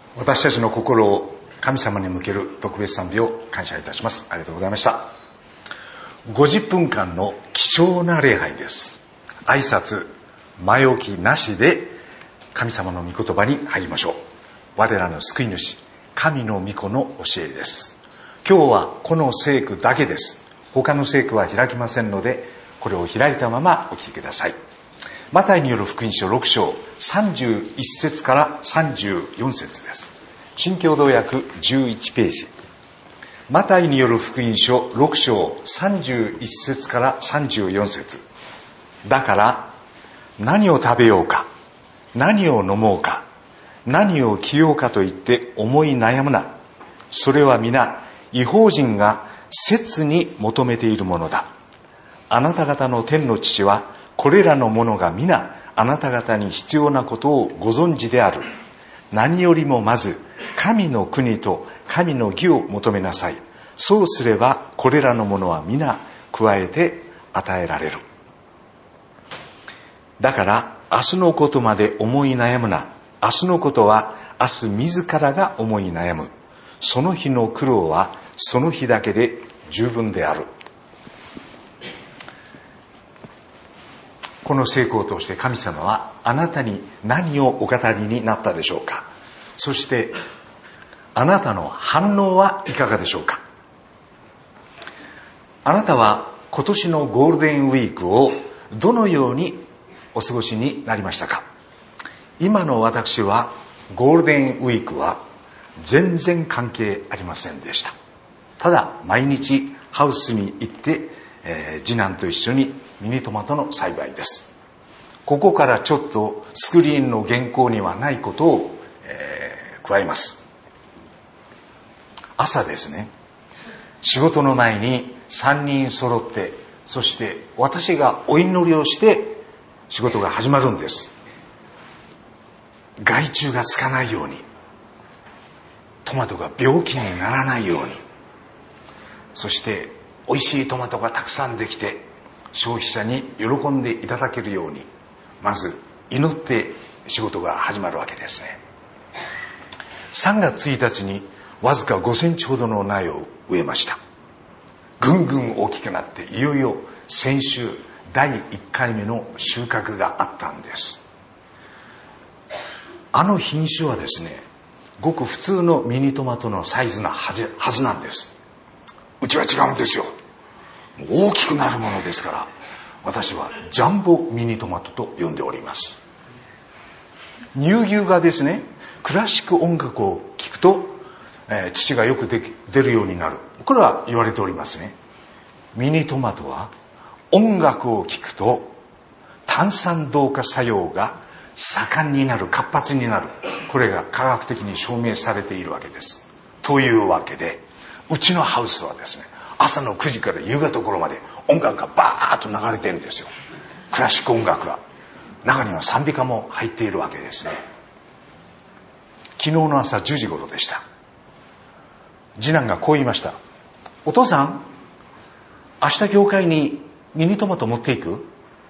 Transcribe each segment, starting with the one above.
私たちの心を神様に向ける特別賛美を感謝いたします。ありがとうございました。50分間の貴重な礼拝です。挨拶前置きなしで神様の御言葉に入りましょう。我らの救い主神の御子の教えです。今日はこの聖句だけです。他の聖句は開きませんので、これを開いたままお聞きください。マタイによる福音書6章31節から34節です。新共同訳11ページ。マタイによる福音書6章31節から34節。だから何を食べようか、何を飲もうか、何を着ようかと言って思い悩むな。それは皆異邦人が切に求めているものだ。あなた方の天の父はこれらのものが皆あなた方に必要なことをご存知である。何よりもまず神の国と神の義を求めなさい。そうすればこれらのものは皆加えて与えられる。だから明日のことまで思い悩むな。明日のことは明日自らが思い悩む。その日の苦労はその日だけで十分である。この聖句を通して神様はあなたに何をお語りになったでしょうか。そしてあなたの反応はいかがでしょうか。あなたは今年のゴールデンウィークをどのようにお過ごしになりましたか。今の私はゴールデンウィークは全然関係ありませんでした。ただ毎日ハウスに行って次男と一緒にミニトマトの栽培です。ここからちょっとスクリーンの原稿にはないことを、加えます。朝ですね、仕事の前に3人揃って、そして私がお祈りをして仕事が始まるんです。害虫がつかないように、トマトが病気にならないように、そして美味しいトマトがたくさんできて消費者に喜んでいただけるように、まず祈って仕事が始まるわけですね。3月1日にわずか5センチほどの苗を植えました。ぐんぐん大きくなって、いよいよ先週第1回目の収穫があったんです。あの品種はですね、ごく普通のミニトマトのサイズなはずなんです。うちは違うんですよ。大きくなるものですから、私はジャンボミニトマトと呼んでおります。乳牛がですね、クラシック音楽を聴くと、乳がよく出るようになる。これは言われておりますね。ミニトマトは音楽を聴くと炭酸同化作用が盛んになる、活発になる。これが科学的に証明されているわけです。というわけで、うちのハウスはですね、朝の9時から夕方頃まで音楽がバーッと流れてるんですよ。クラシック音楽が。中には賛美歌も入っているわけですね。昨日の朝10時頃でした。次男がこう言いました。お父さん、明日教会にミニトマト持っていく？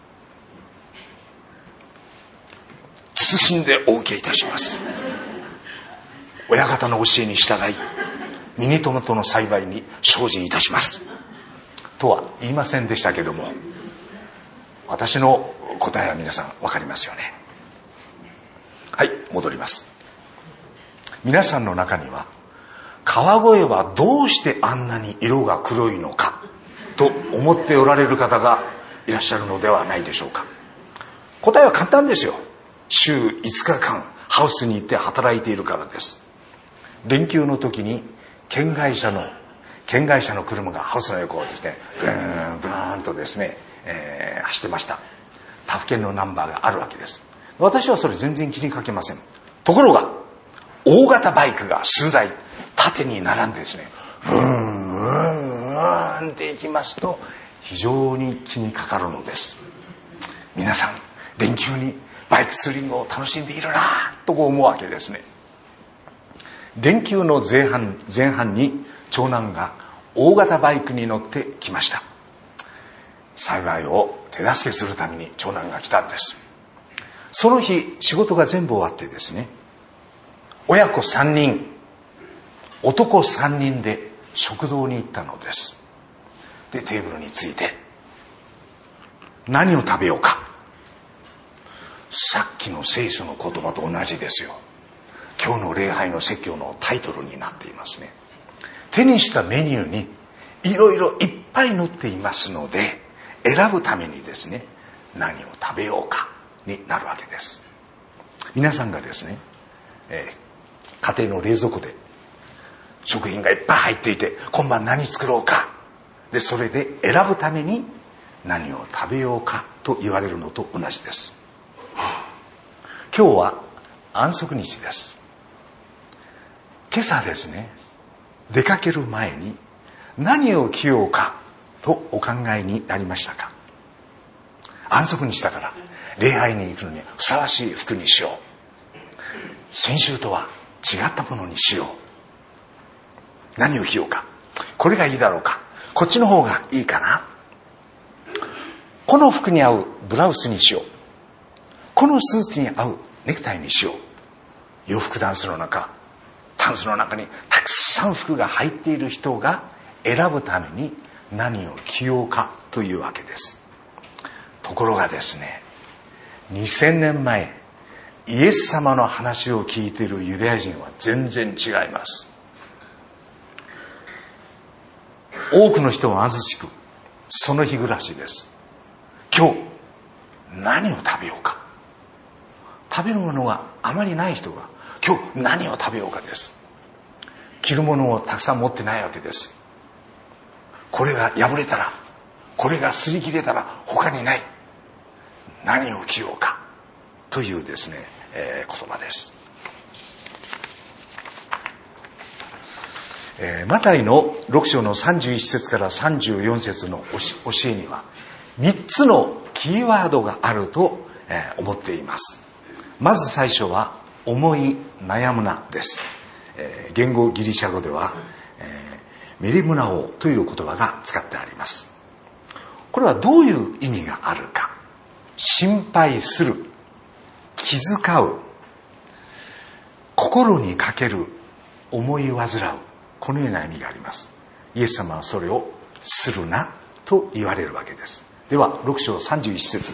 謹んでお受けいたします。親方の教えに従いミニトマトの栽培に精進いたしますとは言いませんでしたけども、私の答えは皆さん分かりますよね。はい、戻ります。皆さんの中には川越はどうしてあんなに色が黒いのかと思っておられる方がいらっしゃるのではないでしょうか。答えは簡単ですよ。週5日間ハウスに行って働いているからです。連休の時に県会社の車がハウスの横をですね、ブーンとですね、走ってました。他府県のナンバーがあるわけです。私はそれ全然気にかけません。ところが大型バイクが数台縦に並んでですね、って行きますと非常に気にかかるのです。皆さん連休にバイクツーリングを楽しんでいるなとこう思うわけですね。連休の前半に長男が大型バイクに乗ってきました。栽培を手助けするために長男が来たんです。その日仕事が全部終わってですね、 親子3人、男3人で食堂に行ったのです。で、テーブルについて何を食べようか。さっきの聖書の言葉と同じですよ。今日の礼拝の説教のタイトルになっていますね。手にしたメニューにいろいろいっぱい載っていますので、選ぶためにですね、何を食べようかになるわけです。皆さんがですね、家庭の冷蔵庫で食品がいっぱい入っていて、今晩何作ろうか。で、それで選ぶために何を食べようかと言われるのと同じです。今日は安息日です。今朝ですね、出かける前に何を着ようかとお考えになりましたか？安息日だから礼拝に行くのにふさわしい服にしよう。先週とは違ったものにしよう。何を着ようか。これがいいだろうか。こっちの方がいいかな。この服に合うブラウスにしよう。このスーツに合うネクタイにしよう。洋服タンスの中にたくさん服が入っている人が選ぶために何を着ようかというわけです。ところがですね、2000年前イエス様の話を聞いているユダヤ人は全然違います。多くの人は貧しく、その日暮らしです。今日何を食べようか。食べるものがあまりない人が今日何を食べようかです。着るものをたくさん持ってないわけです。これが破れたら、これが擦り切れたら他にない。何を着ようかというですね、言葉です。マタイの6章の31節から34節の教えには3つのキーワードがあると思っています。まず最初は思い悩むなです。言語ギリシャ語ではメリムナオという言葉が使ってあります。これはどういう意味があるか。心配する、気遣う、心にかける、思い煩う、このような意味があります。イエス様はそれをするなと言われるわけです。では6章31節。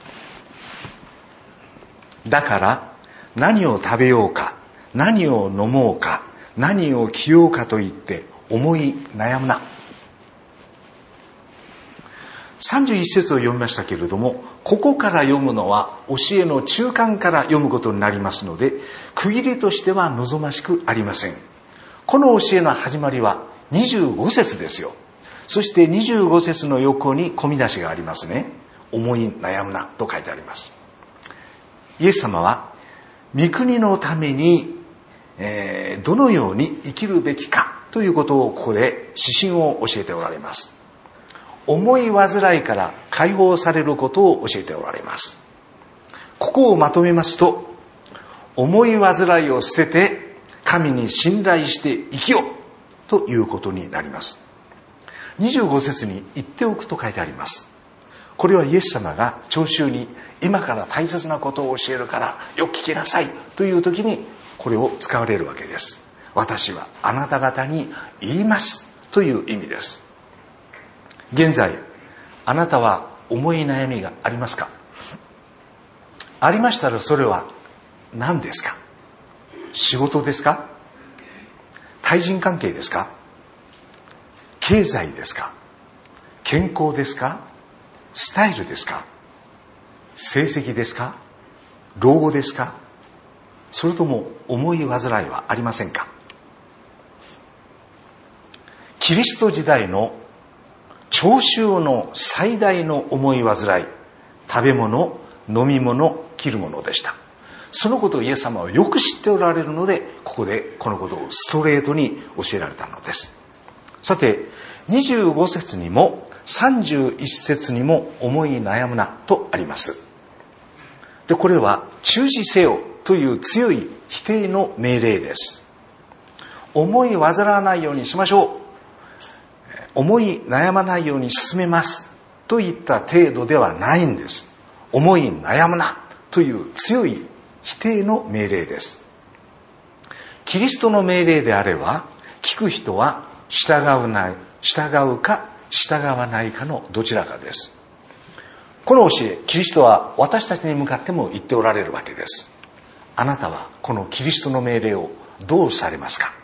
だから何を食べようか、何を飲もうか、何を着ようかと言って思い悩むな。31節を読みましたけれども、ここから読むのは教えの中間から読むことになりますので、区切りとしては望ましくありません。この教えの始まりは25節ですよ。そして25節の横に込み出しがありますね。思い悩むなと書いてあります。イエス様は御国のために、どのように生きるべきかということをここで指針を教えておられます。思い煩いから解放されることを教えておられます。ここをまとめますと、思い煩いを捨てて神に信頼して生きよということになります。25節に言っておくと書いてあります。これはイエス様が聴衆に今から大切なことを教えるからよく聞きなさいという時にこれを使われるわけです。私はあなた方に言いますという意味です。現在あなたは思い悩みがありますか？ありましたらそれは何ですか？仕事ですか？対人関係ですか？経済ですか？健康ですか？スタイルですか？成績ですか？老後ですか？それとも思い煩いはありませんか？キリスト時代の聴衆の最大の思い煩い、食べ物、飲み物、着るものでした。そのことをイエス様はよく知っておられるので、ここでこのことをストレートに教えられたのです。さて、25節にも31節にも思い悩むなとあります。で、これは忠実せよという強い否定の命令です。思い煩わないようにしましょう。思い悩まないように進めますといった程度ではないんです。思い悩むなという強い否定の命令です。 キリストの命令であれば、聞く人は従うか従わないかのどちらかです。この教え、キリストは私たちに向かっても言っておられるわけです。あなたはこのキリストの命令をどうされますか？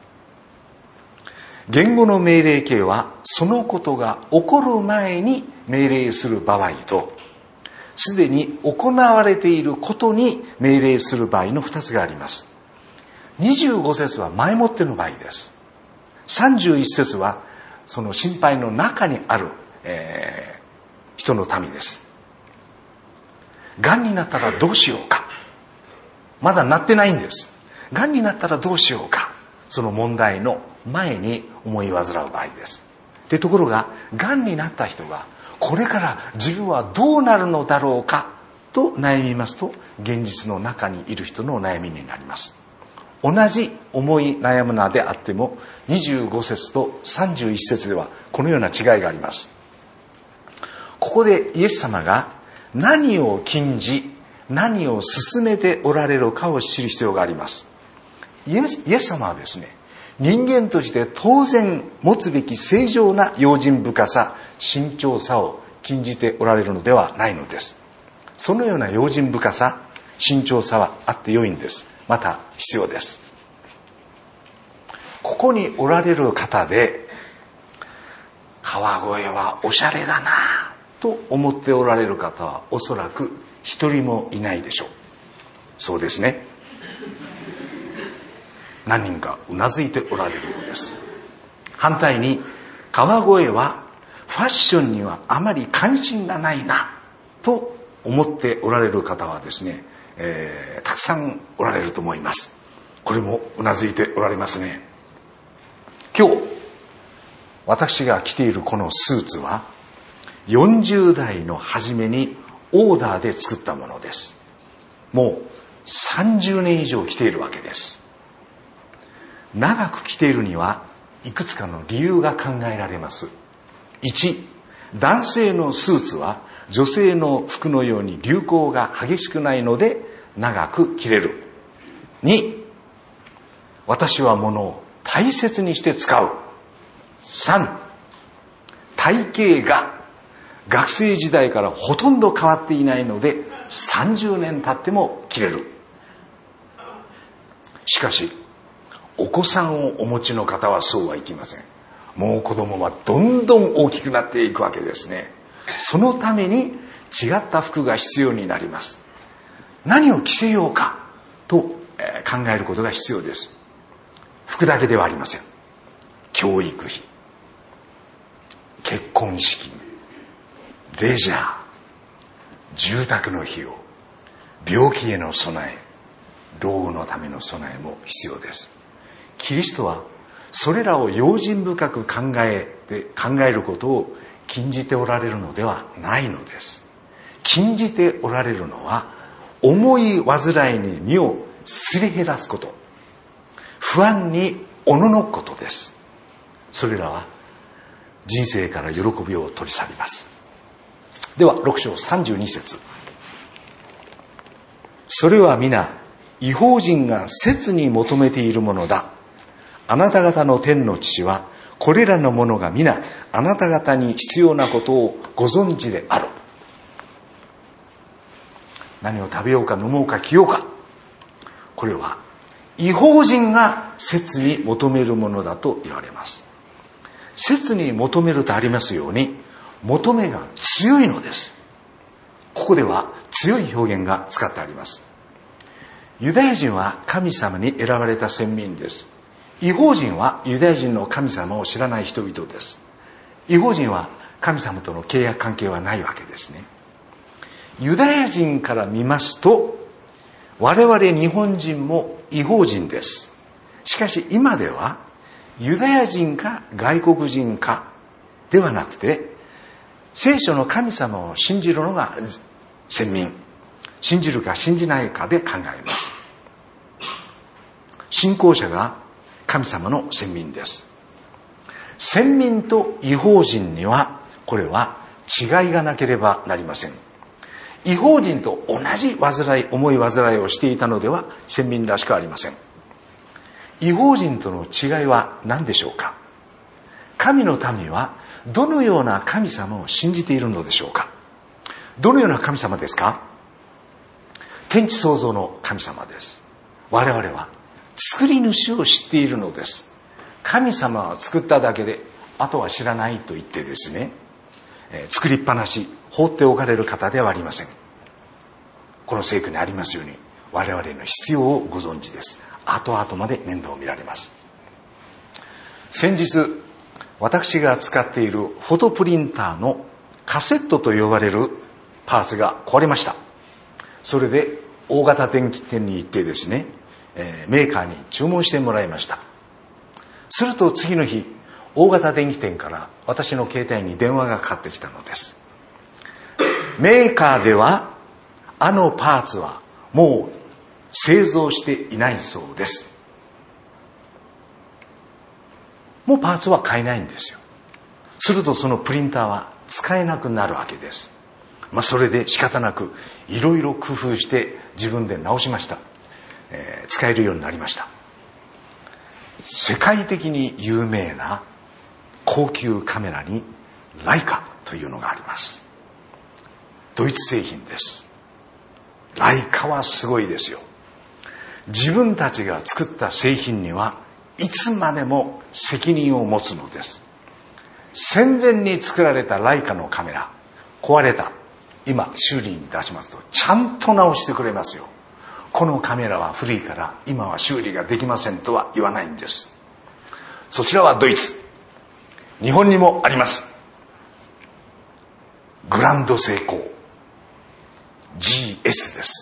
言語の命令形は、そのことが起こる前に命令する場合と、すでに行われていることに命令する場合の2つがあります。25節は前もっての場合です。31節はその心配の中にある、人の民です。がんになったらどうしようか。まだなってないんです。がんになったらどうしようか。その問題の前に思い煩う場合です。で、ところが、がんになった人が、これから自分はどうなるのだろうかと悩みますと、現実の中にいる人の悩みになります。同じ思い悩むなであっても、25節と31節ではこのような違いがあります。ここでイエス様が何を禁じ、何を進めておられるかを知る必要があります。イエス様はですね、人間として当然持つべき正常な用心深さ、慎重さを禁じておられるのではないのです。そのような用心深さ、慎重さはあって良いんです。また必要です。ここにおられる方で、川越はおしゃれだなと思っておられる方はおそらく一人もいないでしょう。そうですね。何人かうなずいておられるようです。反対に、川越はファッションにはあまり関心がないなと思っておられる方はですね、たくさんおられると思います。これもうなずいておられますね。今日私が着ているこのスーツは40代の初めにオーダーで作ったものです。もう30年以上着ているわけです。長く着ているにはいくつかの理由が考えられます。1、男性のスーツは女性の服のように流行が激しくないので長く着れる。2、私は物を大切にして使う。3、体型が学生時代からほとんど変わっていないので30年経っても着れる。しかしお子さんをお持ちの方はそうはいきません。もう子供はどんどん大きくなっていくわけですね。そのために違った服が必要になります。何を着せようかと考えることが必要です。服だけではありません。教育費、結婚式、レジャー、住宅の費用、病気への備え、老後のための備えも必要です。キリストはそれらを用心深く考えることを禁じておられるのではないのです。禁じておられるのは重い患いに身をすり減らすこと、不安におののくことです。それらは人生から喜びを取り去ります。では6章32節。それは皆異邦人が切に求めているものだ。あなた方の天の父はこれらのものが皆あなた方に必要なことをご存知である。何を食べようか飲もうか着ようか、これは異邦人が切に求めるものだと言われます。切に求めるとありますように、求めが強いのです。ここでは強い表現が使ってあります。ユダヤ人は神様に選ばれた先民です。異邦人はユダヤ人の神様を知らない人々です。異邦人は神様との契約関係はないわけですね。ユダヤ人から見ますと、我々日本人も異邦人です。しかし今ではユダヤ人か外国人かではなくて、聖書の神様を信じるのが先民、信じるか信じないかで考えます。信仰者が神様の先民です。先民と異邦人にはこれは違いがなければなりません。異邦人と同じ重い煩いをしていたのでは先民らしくありません。 異邦人との違いは何でしょうか。神の民はどのような神様を信じているのでしょうか。どのような神様ですか。天地創造の神様です。我々は作り主を知っているのです。神様は作っただけであとは知らないと言ってですね、作りっぱなし放っておかれる方ではありません。この聖句にありますように、我々の必要をご存知です。後々まで面倒を見られます。先日私が使っているフォトプリンターのカセットと呼ばれるパーツが壊れました。それで大型電気店に行ってですね、メーカーに注文してもらいました。すると次の日、大型電気店から私の携帯に電話がかかってきたのです。メーカーではあのパーツはもう製造していないそうです。もうパーツは買えないんですよ。するとそのプリンターは使えなくなるわけです。それで仕方なくいろいろ工夫して自分で直しました。使えるようになりました。世界的に有名な高級カメラにライカというのがあります。ドイツ製品です。ライカはすごいですよ。自分たちが作った製品にはいつまでも責任を持つのです。戦前に作られたライカのカメラ、壊れた、今修理に出しますとちゃんと直してくれますよ。このカメラは古いから今は修理ができませんとは言わないんです。そちらはドイツ。日本にもあります。グランドセイコー GS です。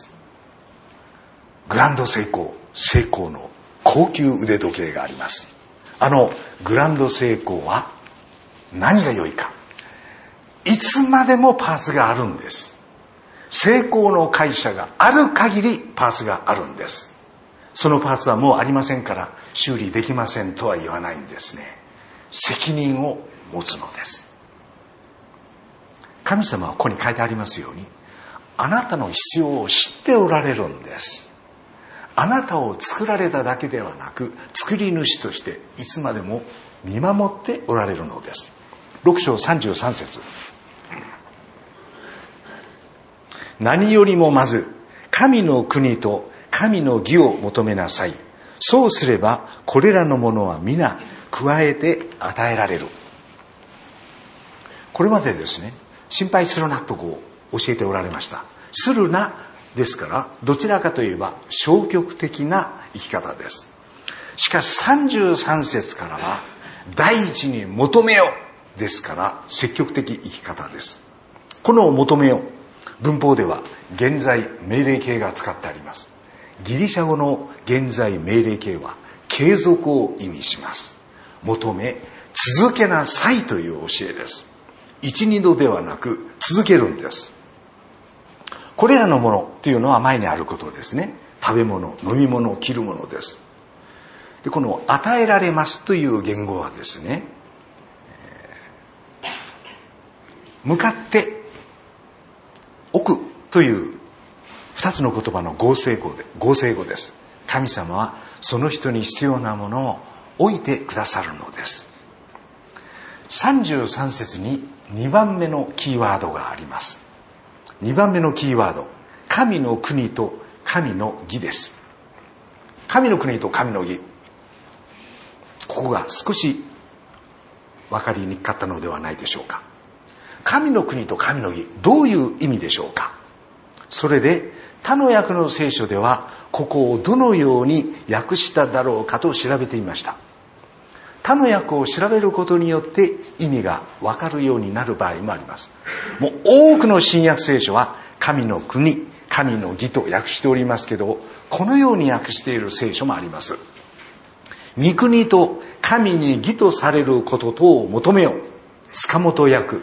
グランドセイコーの高級腕時計があります。グランドセイコーは何が良いか。いつまでもパーツがあるんです。セイコーの会社がある限りパーツがあるんです。そのパーツはもうありませんから修理できませんとは言わないんですね。責任を持つのです。神様はここに書いてありますように、あなたの必要を知っておられるんです。あなたを作られただけではなく、作り主としていつまでも見守っておられるのです。6章33節。何よりもまず神の国と神の義を求めなさい。そうすればこれらのものは皆加えて与えられる。これまでですね、心配するなと教えておられました。するなですから、どちらかといえば消極的な生き方です。しかし33節からは第一に求めよですから積極的生き方です。この求めよ、文法では現在命令形が使ってあります。ギリシャ語の現在命令形は継続を意味します。求め、続けなさいという教えです。一二度ではなく続けるんです。これらのものというのは前にあることですね。食べ物、飲み物、着るものです。で、この与えられますという言語はですね、向かって置くという二つの言葉の合成語です。神様はその人に必要なものを置いてくださるのです。33節に2番目のキーワードがあります。2番目のキーワード、神の国と神の義です。神の国と神の義、ここが少し分かりにくかったのではないでしょうか。神の国と神の義、どういう意味でしょうか。それで他の訳の聖書ではここをどのように訳しただろうかと調べてみました。他の訳を調べることによって意味が分かるようになる場合もあります。もう多くの新約聖書は神の国、神の義と訳しておりますけど、このように訳している聖書もあります。御国と神に義とされることとを求めよ。塚本訳。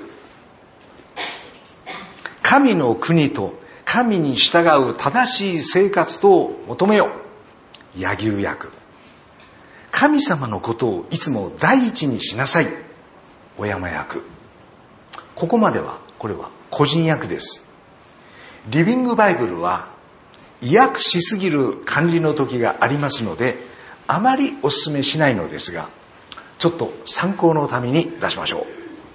神の国と神に従う正しい生活とを求めよ。柳生訳。神様のことをいつも第一にしなさい。小山訳。ここまではこれは個人訳です。リビングバイブルは意訳しすぎる漢字の時がありますので、 あまりお勧めしないのですが、ちょっと参考のために出しましょう。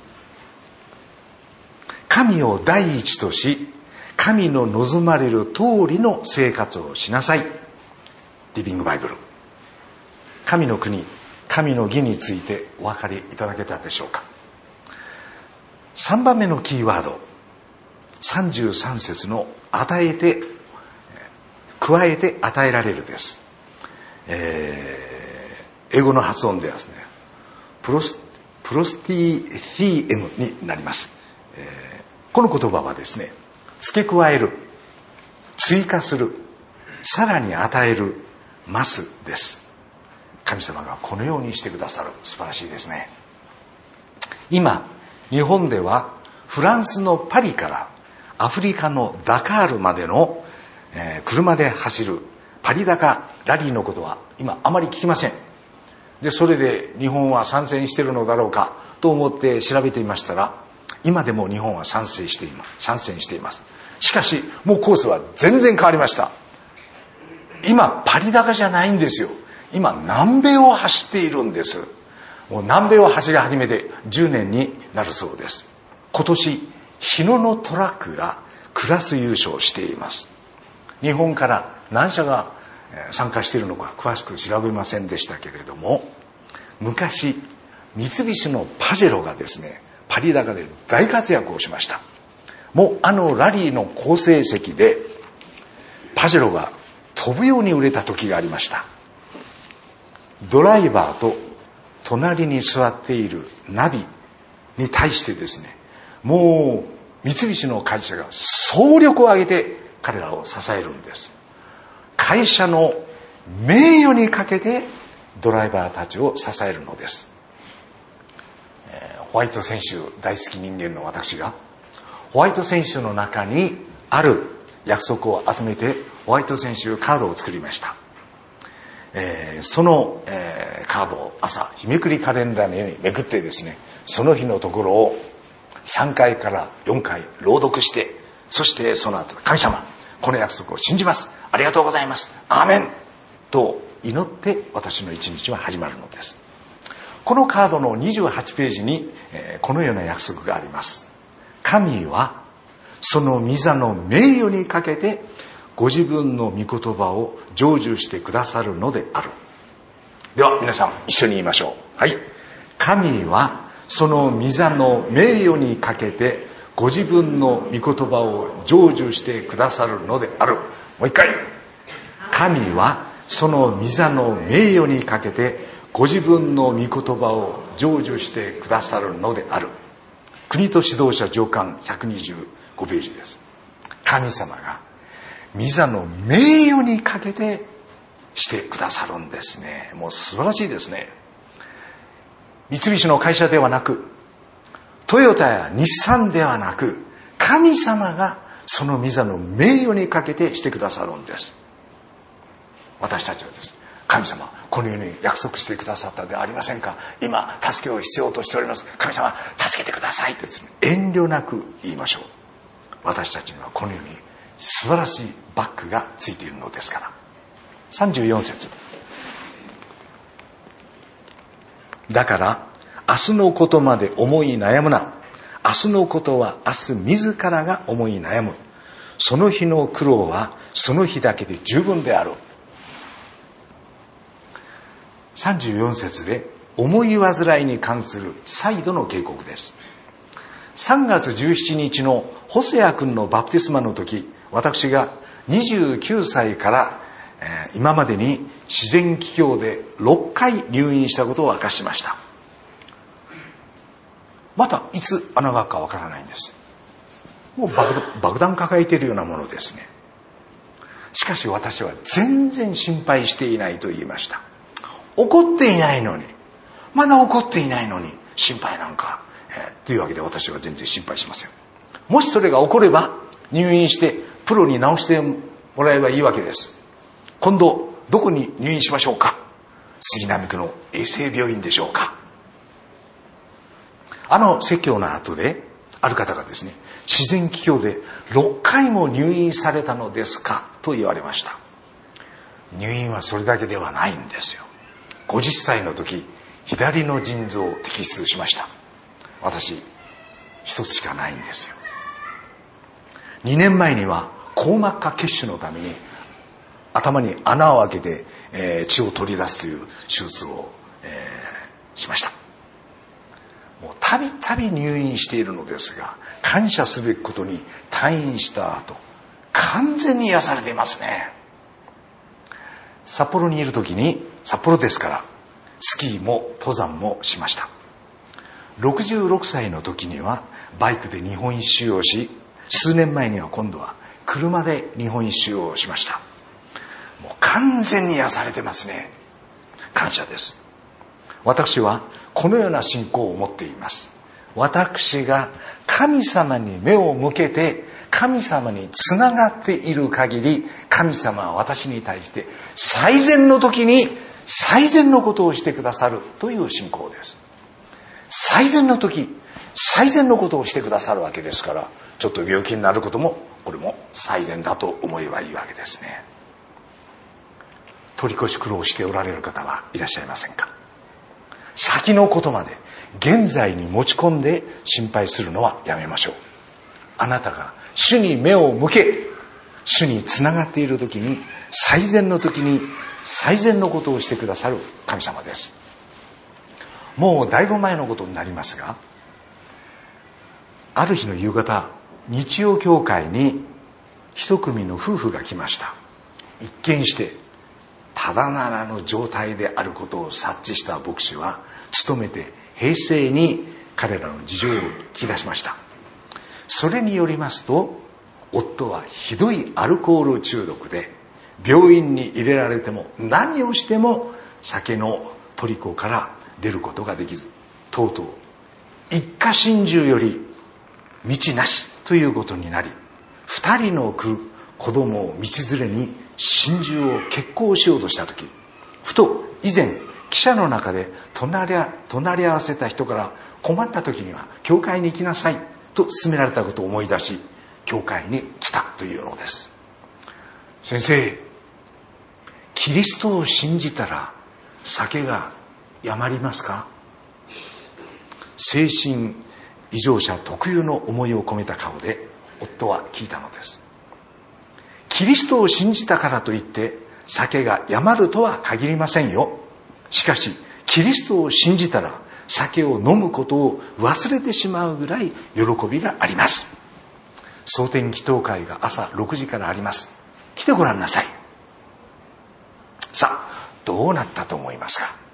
神を第一とし、神の望まれる通りの生活をしなさい。リビングバイブル。神の国、神の義についてお分かりいただけたでしょうか。3番目のキーワード、33節の与えて、加えて与えられるです。英語の発音ではですね、プロスティフィエムになります。この言葉はですね、付け加える、追加する、さらに与える、増すです。神様がこのようにしてくださる。素晴らしいですね。今日本ではフランスのパリからアフリカのダカールまでの、車で走るパリダカラリーのことは今あまり聞きません。でそれで日本は参戦しているのだろうかと思って調べていましたら、今でも日本は参戦しています。しかしもうコースは全然変わりました。今パリダカじゃないんですよ。今南米を走っているんです。もう南米を走り始めて10年になるそうです。今年日野のトラックがクラス優勝しています。日本から何社が参加しているのか詳しく調べませんでしたけれども、昔三菱のパジェロがですね、パリダカで大活躍をしました。もうラリーの好成績でパジェロが飛ぶように売れた時がありました。ドライバーと隣に座っているナビに対してですね、もう三菱の会社が総力を挙げて彼らを支えるんです。会社の名誉にかけてドライバーたちを支えるのです。ホワイト選手大好き人間の私がホワイト選手の中にある約束を集めてホワイト選手カードを作りました。その、カードを朝日めくりカレンダーのようにめくってですね、その日のところを3回から4回朗読して、そしてその後、神様この約束を信じます、ありがとうございます、アーメンと祈って私の一日は始まるのです。このカードの28ページに、このような約束があります。神はその御座の名誉にかけてご自分の御言葉を成就してくださるのである。では皆さん一緒に言いましょう。はい。神はその御座の名誉にかけてご自分の御言葉を成就してくださるのである。もう一回。神はその御座の名誉にかけてご自分の御言葉を成就してくださるのである。国と指導者上巻125ページです。神様が御座の名誉にかけてしてくださるんですね。もう素晴らしいですね。三菱の会社ではなく、トヨタや日産ではなく、神様がその御座の名誉にかけてしてくださるんです。私たちはです。神様このように約束してくださったではありませんか。今助けを必要としております。神様助けてくださいってですね、遠慮なく言いましょう。私たちにはこのように素晴らしいバックがついているのですから。34節。だから明日のことまで思い悩むな。明日のことは明日自らが思い悩む。その日の苦労はその日だけで十分である。34節で思い煩いに関する再度の警告です。3月17日の細谷君のバプテスマの時、私が29歳から今までに自然気胸で6回入院したことを明かしました。またいつ穴が開くかわからないんです。もう爆弾抱えているようなものですね。しかし私は全然心配していないと言いました。怒っていないのに、まだ怒っていないのに心配なんか、というわけで私は全然心配しません。もしそれが起これば入院してプロに治してもらえばいいわけです。今度どこに入院しましょうか。杉並区の衛生病院でしょうか。説教の後である方がですね、自然気胸で6回も入院されたのですかと言われました。入院はそれだけではないんですよ。 50歳の時、左の腎臓を摘出しました。私一つしかないんですよ。2年前には硬膜下血腫のために頭に穴を開けて、血を取り出すという手術を、しました。もうたびたび入院しているのですが、感謝すべきことに退院した後完全に癒されていますね。札幌にいる時に、札幌ですからスキーも登山もしました。66歳の時にはバイクで日本一周をし、数年前には今度は車で日本一周をしました。もう完全に癒されてますね。感謝です。私はこのような信仰を持っています。私が神様に目を向けて神様につながっている限り、神様は私に対して最善の時に最善のことをしてくださるという信仰です。最善の時、最善のことをしてくださるわけですから、ちょっと病気になることもこれも最善だと思えばいいわけですね。取り越し苦労しておられる方はいらっしゃいませんか？先のことまで現在に持ち込んで心配するのはやめましょう。あなたが主に目を向け、主につながっている時に、最善の時に最善のことをしてくださる神様です。もうだいぶ前のことになりますが、ある日の夕方、日曜教会に一組の夫婦が来ました。一見してただならぬ状態であることを察知した牧師は、努めて平静に彼らの事情を聞き出しました。それによりますと、夫はひどいアルコール中毒で病院に入れられても何をしても酒の虜から出ることができず、とうとう一家心中より道なしということになり、2人の子供を道連れに心中を決行しようとした時、ふと以前汽車の中で隣り合わせた人から、困った時には教会に行きなさいと勧められたことを思い出し、教会に来たというのです。先生、キリストを信じたら酒がやまりますか？精神異常者特有の思いを込めた顔で夫は聞いたのです。キリストを信じたからといって酒がやまるとは限りませんよ。しかしキリストを信じたら酒を飲むことを忘れてしまうぐらい喜びがあります。蒼天祈祷会が朝6時からあります。来てごらんなさい。さあ、どうなったと思いますか？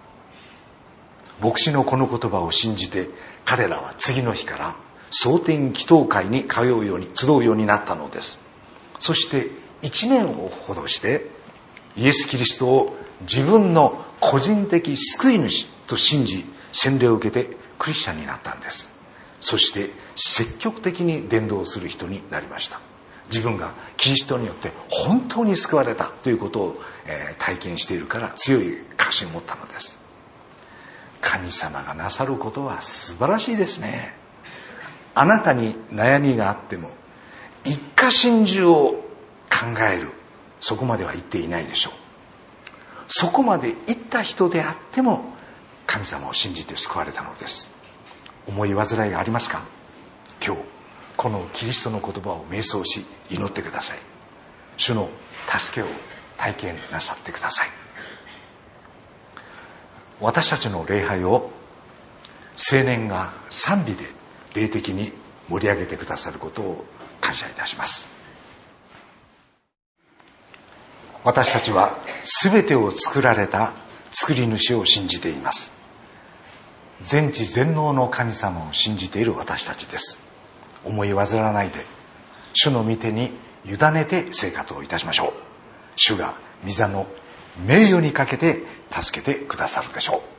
牧師のこの言葉を信じて、彼らは次の日から蒼天祈祷会に集うようになったのです。そして1年をほどしてイエス・キリストを自分の個人的救い主と信じ、洗礼を受けてクリスチャンになったんです。そして積極的に伝道する人になりました。自分がキリストによって本当に救われたということを、体験しているから強い確信を持ったのです。神様がなさることは素晴らしいですね。あなたに悩みがあっても一家心中を考える、そこまでは言っていないでしょう。そこまで言った人であっても神様を信じて救われたのです。思い煩いがありますか？今日このキリストの言葉を瞑想し祈ってください。主の助けを体験なさってください。私たちの礼拝を青年が賛美で霊的に盛り上げてくださることを感謝いたします。私たちは全てを作られた作り主を信じています。全知全能の神様を信じている私たちです。思い煩わないで主の御手に委ねて生活をいたしましょう。主が御座の名誉にかけて助けてくださるでしょう。